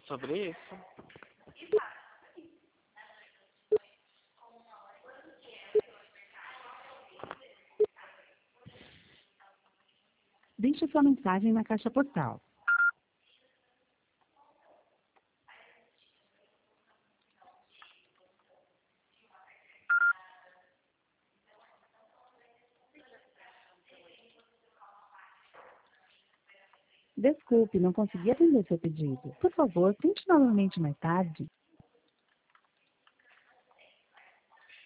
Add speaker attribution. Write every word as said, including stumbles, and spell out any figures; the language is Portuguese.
Speaker 1: sobre isso.
Speaker 2: Deixe sua mensagem na caixa postal. Desculpe, não consegui atender seu pedido. Por favor, tente novamente mais tarde.